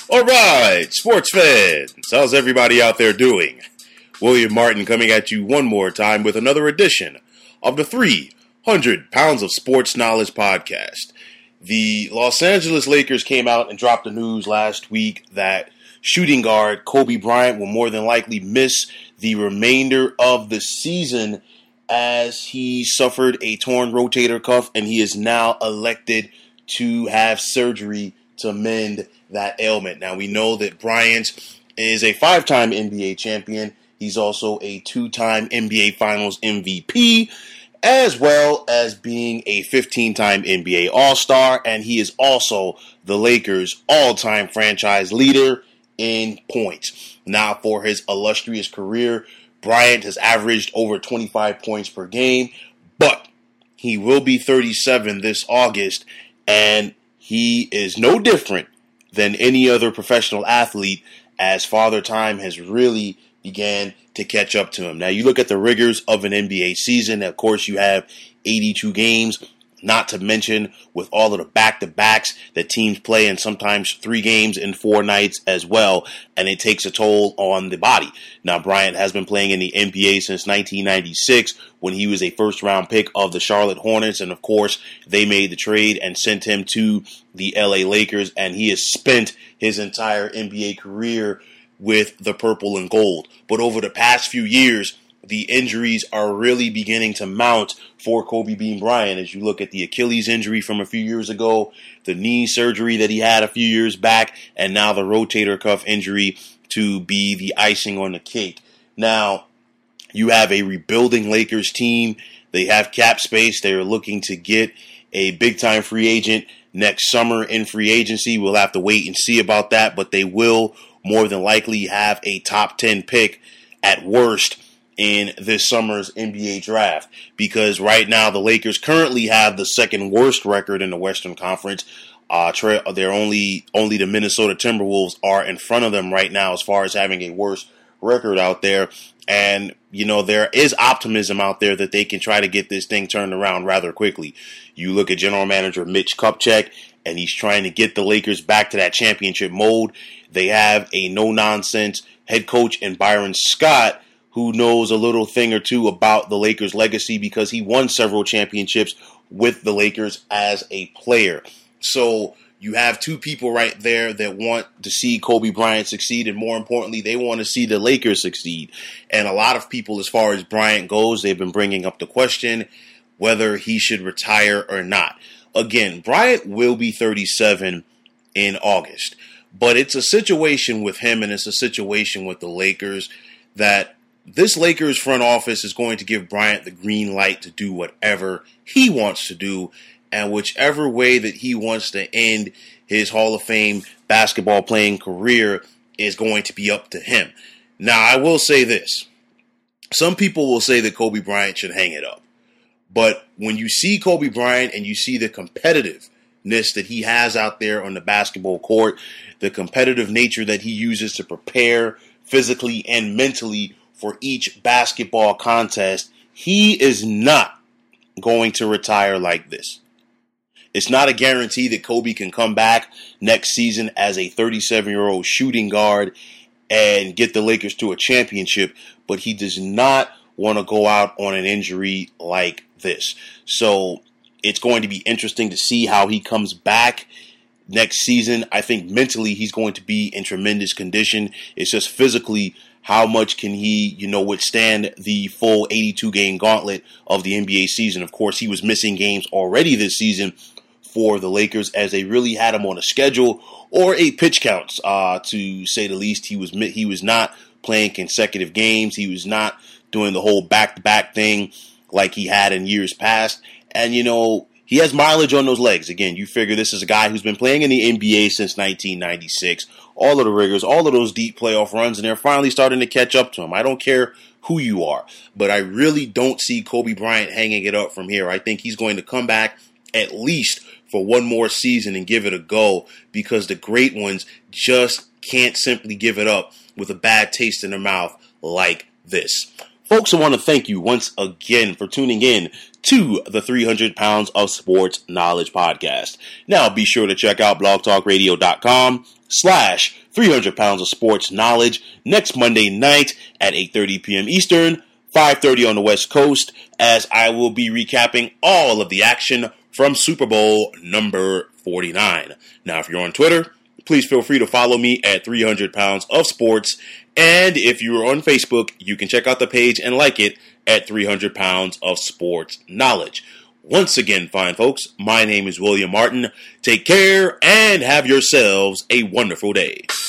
All right, sports fans, how's everybody out there doing? William Martin coming at you one more time with another edition of the 300 Pounds of Sports Knowledge podcast. The Los Angeles Lakers came out and dropped the news last week that shooting guard Kobe Bryant will more than likely miss the remainder of the season as he suffered a torn rotator cuff and he is now elected to have surgery to mend that ailment. Now, we know that Bryant is a 5-time NBA champion. He's also a 2-time NBA Finals MVP, as well as being a 15-time NBA All-Star, and he is also the Lakers' all-time franchise leader in points. Now, for his illustrious career, Bryant has averaged over 25 points per game, but he will be 37 this August, and he is no different than any other professional athlete as Father Time has really began to catch up to him. Now, you look at the rigors of an NBA season. Of course, you have 82 games, not to mention with all of the back-to-backs that teams play, and sometimes 3 games in 4 nights as well, and it takes a toll on the body. Now, Bryant has been playing in the NBA since 1996 when he was a first-round pick of the Charlotte Hornets, and of course, they made the trade and sent him to the LA Lakers, and he has spent his entire NBA career with the purple and gold. But over the past few years, the injuries are really beginning to mount for Kobe Bean Bryant. As you look at the Achilles injury from a few years ago, the knee surgery that he had a few years back, and now the rotator cuff injury to be the icing on the cake. Now, you have a rebuilding Lakers team. They have cap space. They are looking to get a big-time free agent next summer in free agency. We'll have to wait and see about that, but they will more than likely have a top 10 pick at worst in this summer's NBA draft, because right now the Lakers currently have the second worst record in the Western Conference. They're only the Minnesota Timberwolves are in front of them right now as far as having a worse record out there. And, you know, there is optimism out there that they can try to get this thing turned around rather quickly. You look at general manager Mitch Kupchak, and he's trying to get the Lakers back to that championship mode. They have a no-nonsense head coach in Byron Scott, who knows a little thing or two about the Lakers' legacy because he won several championships with the Lakers as a player. So you have two people right there that want to see Kobe Bryant succeed, and more importantly, they want to see the Lakers succeed. And a lot of people, as far as Bryant goes, they've been bringing up the question whether he should retire or not. Again, Bryant will be 37 in August, but it's a situation with him and it's a situation with the Lakers that this Lakers front office is going to give Bryant the green light to do whatever he wants to do, and whichever way that he wants to end his Hall of Fame basketball playing career is going to be up to him. Now, I will say this. Some people will say that Kobe Bryant should hang it up. But when you see Kobe Bryant and you see the competitiveness that he has out there on the basketball court, the competitive nature that he uses to prepare physically and mentally for each basketball contest, he is not going to retire like this. It's not a guarantee that Kobe can come back next season as a 37-year-old shooting guard and get the Lakers to a championship, but he does not want to go out on an injury like this. So it's going to be interesting to see how he comes back next season. I think mentally he's going to be in tremendous condition. It's just physically, how much can he, withstand the full 82-game gauntlet of the NBA season? Of course, he was missing games already this season for the Lakers as they really had him on a schedule or a pitch counts, to say the least. He was not playing consecutive games. He was not doing the whole back-to-back thing like he had in years past. And, he has mileage on those legs. Again, you figure this is a guy who's been playing in the NBA since 1996. All of the rigors, all of those deep playoff runs, and they're finally starting to catch up to him. I don't care who you are, but I really don't see Kobe Bryant hanging it up from here. I think he's going to come back at least for one more season and give it a go, because the great ones just can't simply give it up with a bad taste in their mouth like this. Folks, I want to thank you once again for tuning in to the 300 Pounds of Sports Knowledge podcast. Now, be sure to check out blogtalkradio.com/300 Pounds of Sports Knowledge next Monday night at 8:30 p.m. Eastern, 5:30 on the West Coast, as I will be recapping all of the action from Super Bowl number 49. Now, if you're on Twitter, please feel free to follow me at 300 Pounds of Sports. And if you're on Facebook, you can check out the page and like it at 300 Pounds of Sports Knowledge. Once again, fine folks, my name is William Martin. Take care and have yourselves a wonderful day.